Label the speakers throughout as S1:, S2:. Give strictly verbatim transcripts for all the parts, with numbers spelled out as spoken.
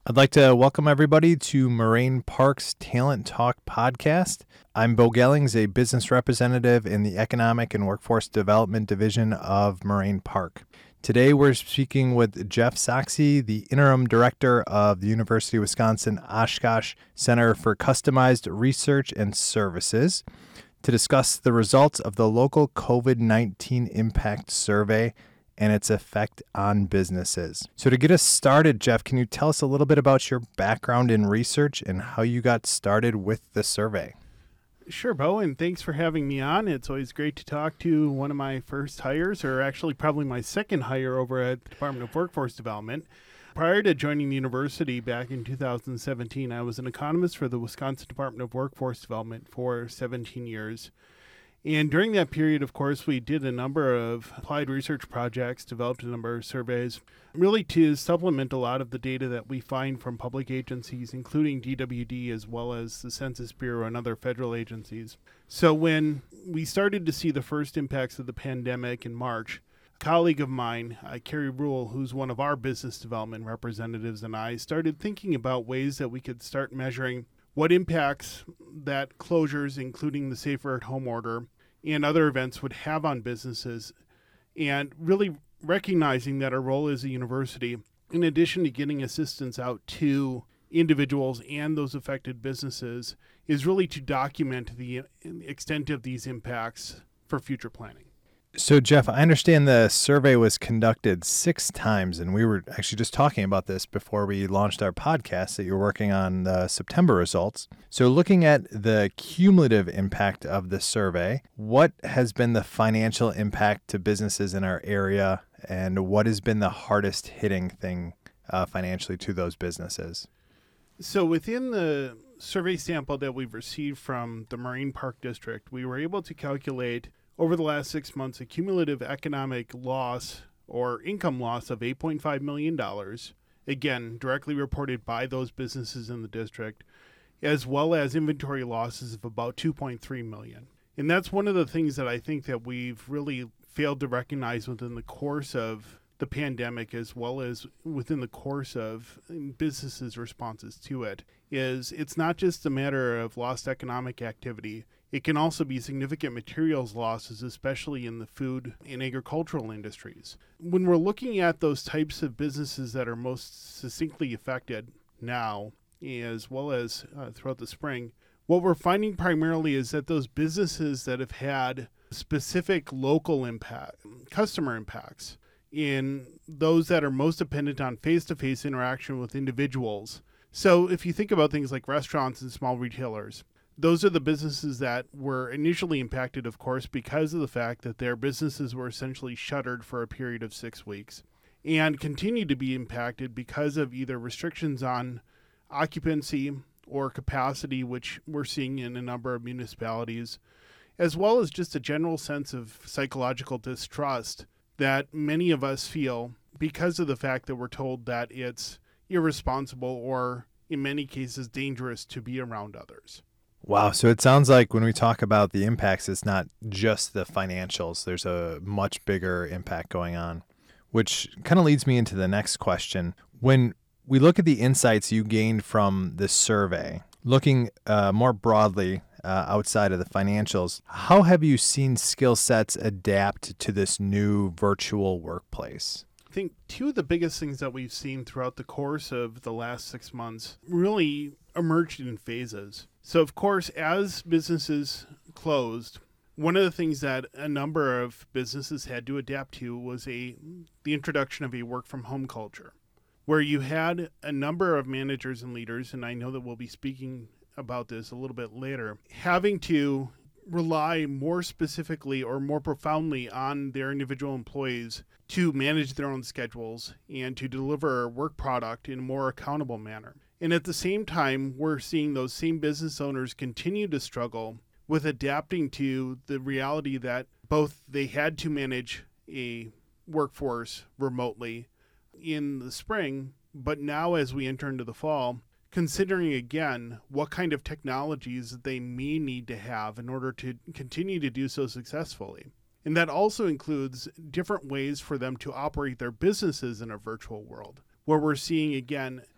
S1: I'd like to welcome everybody to Moraine Park's Talent Talk podcast. I'm Bo Gellings, a business representative in the Economic and Workforce Development Division of Moraine Park. Today we're speaking with Jeff Soxie, the Interim Director of the University of Wisconsin Oshkosh Center for Customized Research and Services, to discuss the results of the local COVID nineteen Impact Survey and its effect on businesses. So to get us started, Jeff, can you tell us a little bit about your background in research and how you got started with the survey?
S2: Sure, Bo, and thanks for having me on. It's always great to talk to one of my first hires, or actually probably my second hire over at the Department of Workforce Development. Prior to joining the university back in two thousand seventeen, I was an economist for the Wisconsin Department of Workforce Development for seventeen years. And during that period, of course, we did a number of applied research projects, developed a number of surveys, really to supplement a lot of the data that we find from public agencies, including D W D, as well as the Census Bureau and other federal agencies. So when we started to see the first impacts of the pandemic in March, a colleague of mine, uh, Carrie Rule, who's one of our business development representatives, and I started thinking about ways that we could start measuring what impacts that closures, including the Safer at Home order, and other events would have on businesses, and really recognizing that our role as a university, in addition to getting assistance out to individuals and those affected businesses, is really to document the extent of these impacts for future planning.
S1: So, Jeff, I understand the survey was conducted six times, and we were actually just talking about this before we launched our podcast, that you're working on the September results. So looking at the cumulative impact of the survey, what has been the financial impact to businesses in our area, and what has been the hardest hitting thing uh, financially to those businesses?
S2: So within the survey sample that we've received from the Moraine Park District, we were able to calculate over the last six months a cumulative economic loss or income loss of eight point five million dollars, again, directly reported by those businesses in the district, as well as inventory losses of about two point three million dollars. And that's one of the things that I think that we've really failed to recognize within the course of the pandemic, as well as within the course of businesses' responses to it, is it's not just a matter of lost economic activity. It can also be significant materials losses, especially in the food and agricultural industries. When we're looking at those types of businesses that are most succinctly affected now, as well as uh, throughout the spring, what we're finding primarily is that those businesses that have had specific local impact, customer impacts, in those that are most dependent on face-to-face interaction with individuals. So if you think about things like restaurants and small retailers, those are the businesses that were initially impacted, of course, because of the fact that their businesses were essentially shuttered for a period of six weeks and continue to be impacted because of either restrictions on occupancy or capacity, which we're seeing in a number of municipalities, as well as just a general sense of psychological distrust that many of us feel because of the fact that we're told that it's irresponsible or, in many cases, dangerous to be around others.
S1: Wow. So it sounds like when we talk about the impacts, it's not just the financials. There's a much bigger impact going on, which kind of leads me into the next question. When we look at the insights you gained from this survey, looking uh, more broadly uh, outside of the financials, how have you seen skill sets adapt to this new virtual workplace?
S2: I think two of the biggest things that we've seen throughout the course of the last six months really emerged in phases. So, of course, as businesses closed, one of the things that a number of businesses had to adapt to was a the introduction of a work-from-home culture, where you had a number of managers and leaders, and I know that we'll be speaking about this a little bit later, having to rely more specifically or more profoundly on their individual employees to manage their own schedules and to deliver a work product in a more accountable manner. And at the same time, we're seeing those same business owners continue to struggle with adapting to the reality that both they had to manage a workforce remotely in the spring, but now as we enter into the fall, considering again what kind of technologies they may need to have in order to continue to do so successfully. And that also includes different ways for them to operate their businesses in a virtual world, where we're seeing, again,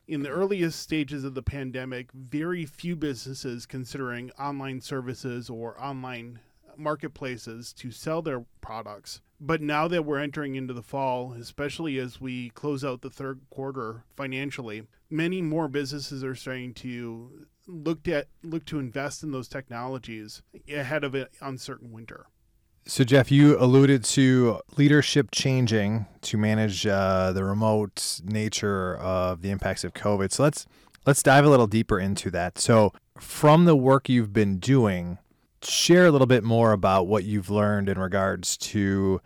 S2: in the earliest stages of the pandemic, very few businesses considering online services or online marketplaces to sell their products. But now that we're entering into the fall, especially as we close out the third quarter financially, many more businesses are starting to look at look to invest in those technologies ahead of an uncertain winter.
S1: So, Jeff, you alluded to leadership changing to manage uh, the remote nature of the impacts of COVID. So let's let's dive a little deeper into that. So, from the work you've been doing, share a little bit more about what you've learned in regards to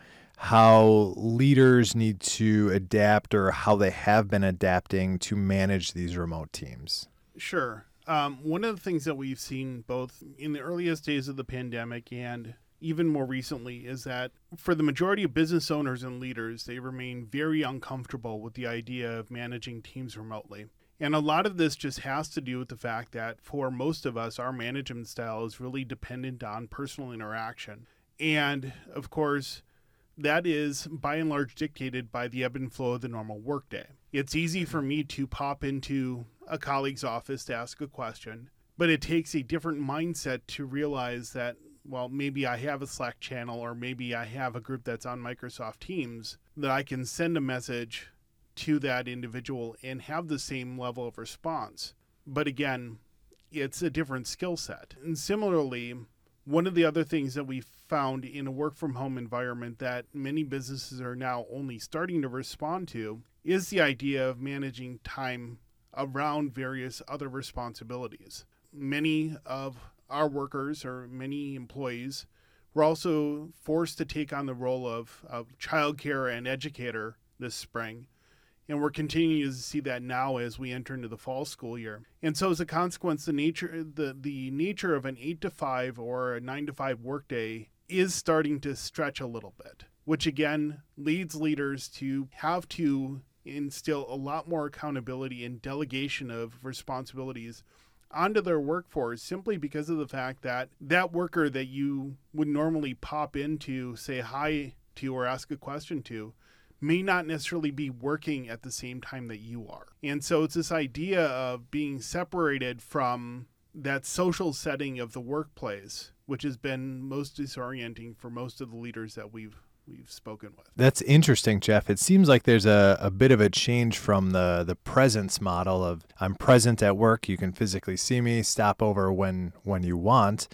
S1: how leaders need to adapt or how they have been adapting to manage these remote teams.
S2: Sure. Um, one of the things that we've seen both in the earliest days of the pandemic and even more recently is that for the majority of business owners and leaders, they remain very uncomfortable with the idea of managing teams remotely. And a lot of this just has to do with the fact that for most of us, our management style is really dependent on personal interaction. And of course, that is by and large dictated by the ebb and flow of the normal workday. It's easy for me to pop into a colleague's office to ask a question, but it takes a different mindset to realize that, well, maybe I have a Slack channel or maybe I have a group that's on Microsoft Teams that I can send a message to that individual and have the same level of response. But again, it's a different skill set. And similarly, one of the other things that we found in a work from home environment that many businesses are now only starting to respond to is the idea of managing time around various other responsibilities. Many of our workers or many employees were also forced to take on the role of, of childcare and educator this spring. And we're continuing to see that now as we enter into the fall school year. And so as a consequence, the nature the, the nature of an eight to five or a nine to five workday is starting to stretch a little bit, which again leads leaders to have to instill a lot more accountability and delegation of responsibilities onto their workforce simply because of the fact that that worker that you would normally pop into, say hi to or ask a question to, may not necessarily be working at the same time that you are. And so it's this idea of being separated from that social setting of the workplace, which has been most disorienting for most of the leaders that we've we've spoken with.
S1: That's interesting, Jeff. It seems like there's a, a bit of a change from the, the presence model of I'm present at work, you can physically see me, stop over when when you want,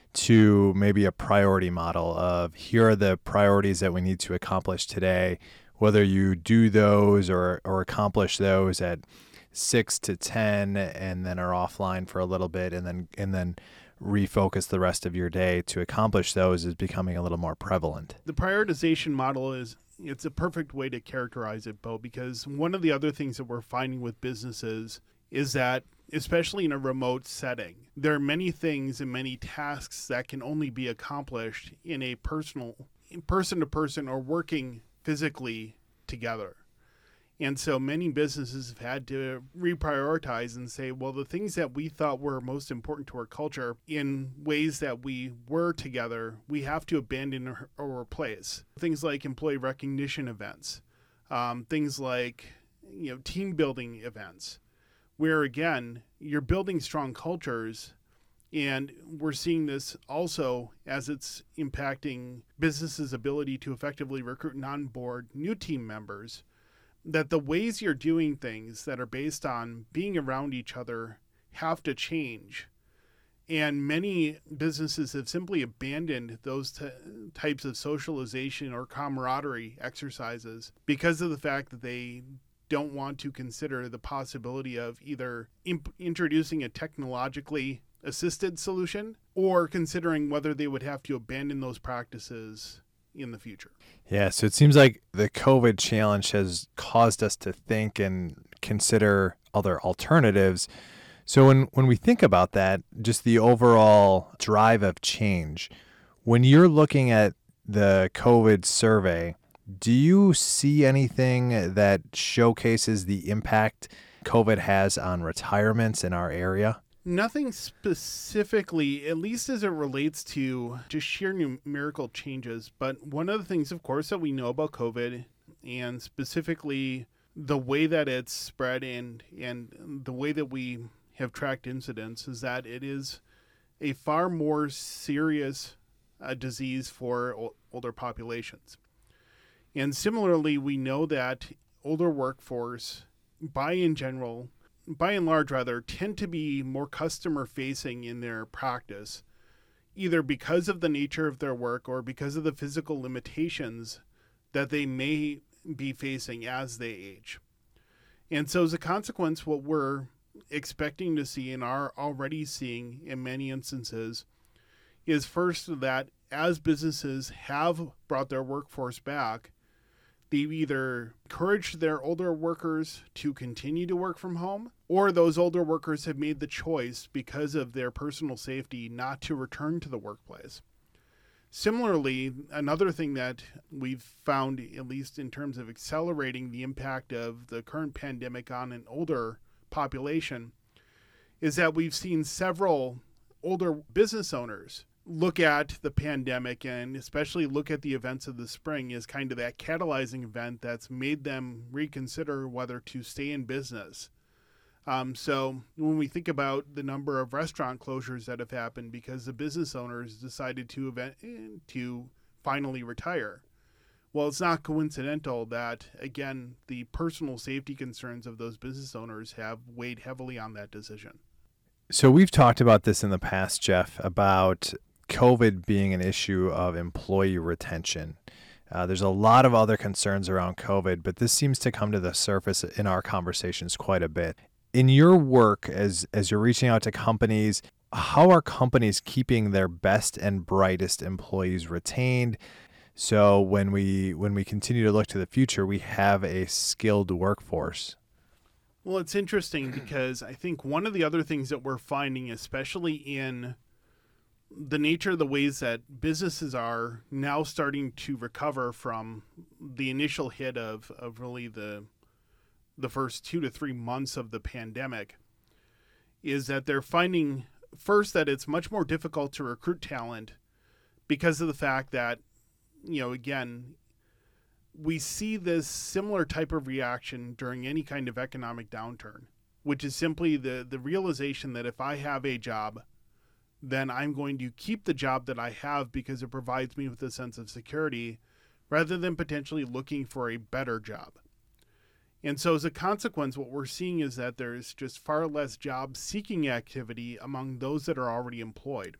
S1: to maybe a priority model of here are the priorities that we need to accomplish today. Whether you do those or, or accomplish those at six to ten and then are offline for a little bit and then and then refocus the rest of your day to accomplish those is becoming a little more prevalent.
S2: The prioritization model is it's a perfect way to characterize it, Bo, because one of the other things that we're finding with businesses is that, especially in a remote setting, there are many things and many tasks that can only be accomplished in a personal, person to person or working physically together. And so many businesses have had to reprioritize and say, well, the things that we thought were most important to our culture in ways that we were together, we have to abandon or, or replace. Things like employee recognition events, um, things like, you know, team building events, where again, you're building strong cultures. And we're seeing this also as it's impacting businesses' ability to effectively recruit and onboard new team members, that the ways you're doing things that are based on being around each other have to change. And many businesses have simply abandoned those t- types of socialization or camaraderie exercises because of the fact that they don't want to consider the possibility of either imp- introducing a technologically assisted solution or considering whether they would have to abandon those practices in the future.
S1: Yeah, so it seems like the COVID challenge has caused us to think and consider other alternatives. So when, when we think about that, just the overall drive of change, when you're looking at the COVID survey, do you see anything that showcases the impact COVID has on retirements in our area?
S2: Nothing specifically, at least as it relates to just sheer numerical changes. But one of the things, of course, that we know about COVID, and specifically the way that it's spread and and the way that we have tracked incidents is that it is a far more serious uh, disease for o- older populations. And similarly, we know that older workforce, by in general, by and large rather, tend to be more customer facing in their practice, either because of the nature of their work or because of the physical limitations that they may be facing as they age. And so as a consequence, what we're expecting to see and are already seeing in many instances is first that as businesses have brought their workforce back, they've either encouraged their older workers to continue to work from home, or those older workers have made the choice because of their personal safety not to return to the workplace. Similarly, another thing that we've found, at least in terms of accelerating the impact of the current pandemic on an older population, is that we've seen several older business owners look at the pandemic and especially look at the events of the spring as kind of that catalyzing event that's made them reconsider whether to stay in business. Um, so when we think about the number of restaurant closures that have happened because the business owners decided to event to finally retire, well, it's not coincidental that, again, the personal safety concerns of those business owners have weighed heavily on that decision.
S1: So we've talked about this in the past, Jeff, about COVID being an issue of employee retention. Uh, there's a lot of other concerns around COVID, but this seems to come to the surface in our conversations quite a bit. In your work, as as you're reaching out to companies, how are companies keeping their best and brightest employees retained? So when we when we continue to look to the future, we have a skilled workforce.
S2: Well, it's interesting because I think one of the other things that we're finding, especially in the nature of the ways that businesses are now starting to recover from the initial hit of, of really the the first two to three months of the pandemic, is that they're finding first that it's much more difficult to recruit talent because of the fact that, you know, again, we see this similar type of reaction during any kind of economic downturn, which is simply the, the realization that if I have a job, then I'm going to keep the job that I have because it provides me with a sense of security rather than potentially looking for a better job. And so as a consequence, what we're seeing is that there's just far less job seeking activity among those that are already employed.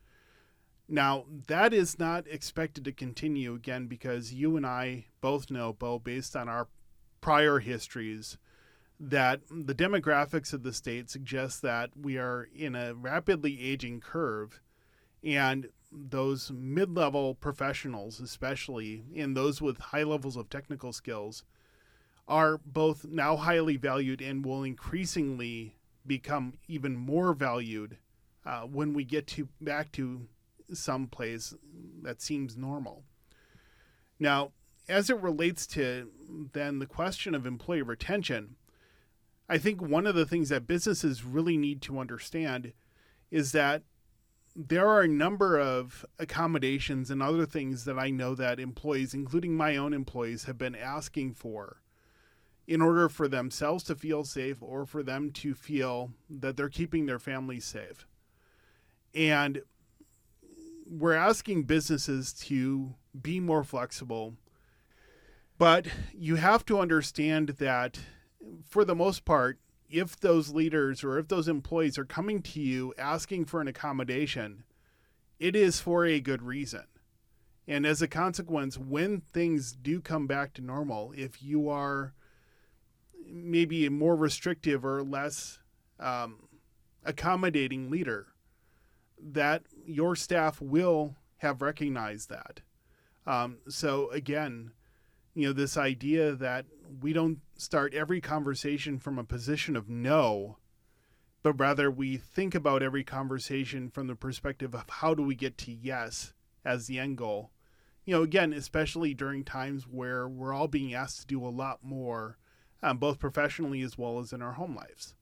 S2: Now, that is not expected to continue, again, because you and I both know, Bo, based on our prior histories, that the demographics of the state suggest that we are in a rapidly aging curve, and those mid-level professionals, especially, and those with high levels of technical skills, are both now highly valued and will increasingly become even more valued uh, when we get to back to some place that seems normal. Now, as it relates to then the question of employee retention, I think one of the things that businesses really need to understand is that there are a number of accommodations and other things that I know that employees, including my own employees, have been asking for in order for themselves to feel safe or for them to feel that they're keeping their families safe. And we're asking businesses to be more flexible, but you have to understand that for the most part, if those leaders or if those employees are coming to you asking for an accommodation, it is for a good reason. And as a consequence, when things do come back to normal, if you are maybe a more restrictive or less um, accommodating leader, that your staff will have recognized that. Um, so again, you know, this idea that we don't start every conversation from a position of no, but rather we think about every conversation from the perspective of how do we get to yes as the end goal. You know, again, especially during times where we're all being asked to do a lot more, um, both professionally as well as in our home lives.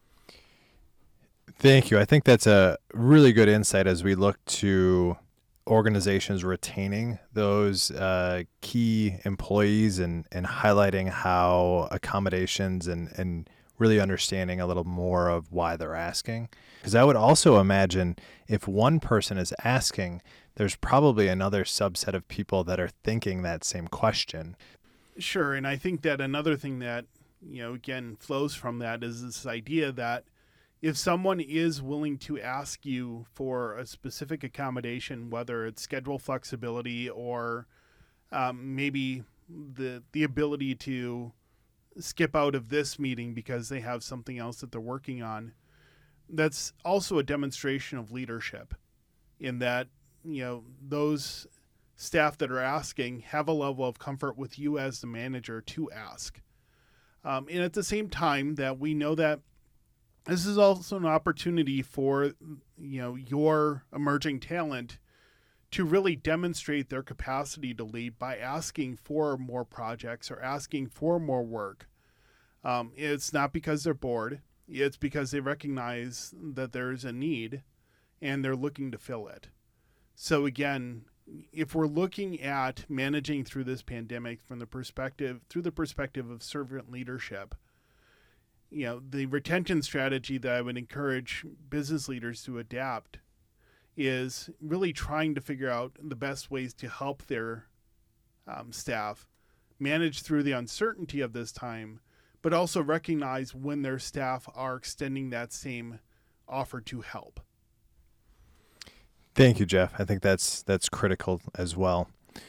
S1: Thank you. I think that's a really good insight as we look to organizations retaining those uh, key employees and, and highlighting how accommodations and, and really understanding a little more of why they're asking. Because I would also imagine if one person is asking, there's probably another subset of people that are thinking that same question.
S2: Sure. And I think that another thing that, you know, again, flows from that is this idea that if someone is willing to ask you for a specific accommodation, whether it's schedule flexibility or um, maybe the the ability to skip out of this meeting because they have something else that they're working on, that's also a demonstration of leadership in that, you know, those staff that are asking have a level of comfort with you as the manager to ask. Um, and at the same time that we know that this is also an opportunity for, you know, your emerging talent to really demonstrate their capacity to lead by asking for more projects or asking for more work. Um, it's not because they're bored. It's because they recognize that there's a need and they're looking to fill it. So again, if we're looking at managing through this pandemic from the perspective, through the perspective of servant leadership, you know, the retention strategy that I would encourage business leaders to adapt is really trying to figure out the best ways to help their um, staff manage through the uncertainty of this time, but also recognize when their staff are extending that same offer to help.
S1: Thank you, Jeff. I think that's that's critical as well.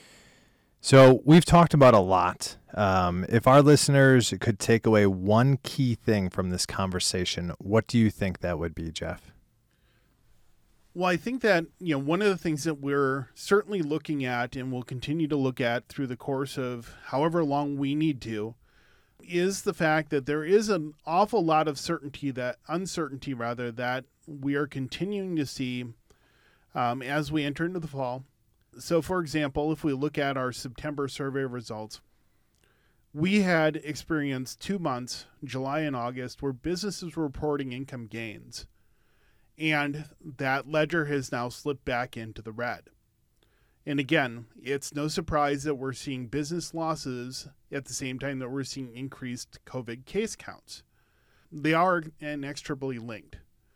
S1: So we've talked about a lot. Um, if our listeners could take away one key thing from this conversation, what do you think that would be, Jeff?
S2: Well, I think that, you know, one of the things that we're certainly looking at and will continue to look at through the course of however long we need to is the fact that there is an awful lot of certainty that uncertainty rather that we are continuing to see um, as we enter into the fall. So, for example, if we look at our September survey results, we had experienced two months, July and August, where businesses were reporting income gains. And that ledger has now slipped back into the red. And again, it's no surprise that we're seeing business losses at the same time that we're seeing increased COVID case counts. They are inextricably linked.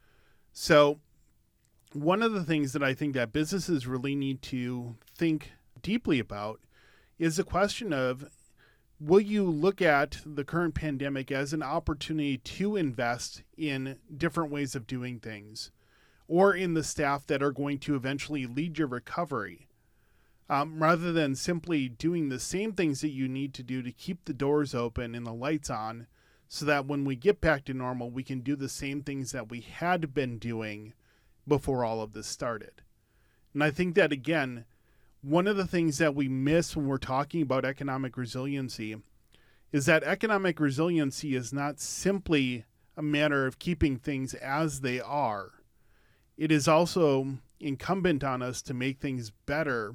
S2: So one of the things that I think that businesses really need to think deeply about is the question of, will you look at the current pandemic as an opportunity to invest in different ways of doing things or in the staff that are going to eventually lead your recovery, um, rather than simply doing the same things that you need to do to keep the doors open and the lights on so that when we get back to normal, we can do the same things that we had been doing before all of this started. And I think that, again, one of the things that we miss when we're talking about economic resiliency is that economic resiliency is not simply a matter of keeping things as they are. It is also incumbent on us to make things better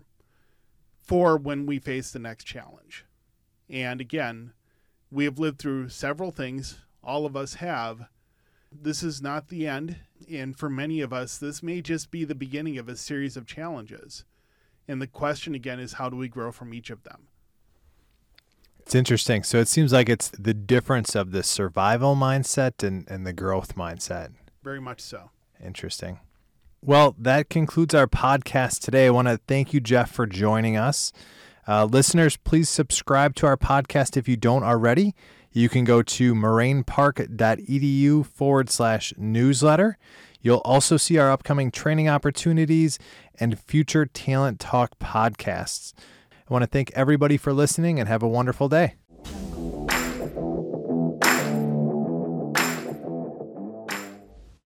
S2: for when we face the next challenge. And again, we have lived through several things. All of us have. This is not the end. And for many of us, this may just be the beginning of a series of challenges. And the question, again, is how do we grow from each of them?
S1: It's interesting. So it seems like it's the difference of the survival mindset and, and the growth mindset.
S2: Very much so.
S1: Interesting. Well, that concludes our podcast today. I want to thank you, Jeff, for joining us. Uh, listeners, please subscribe to our podcast if you don't already. You can go to moraine park.edu forward slash newsletter. You'll also see our upcoming training opportunities and future Talent Talk podcasts. I want to thank everybody for listening and have a wonderful day.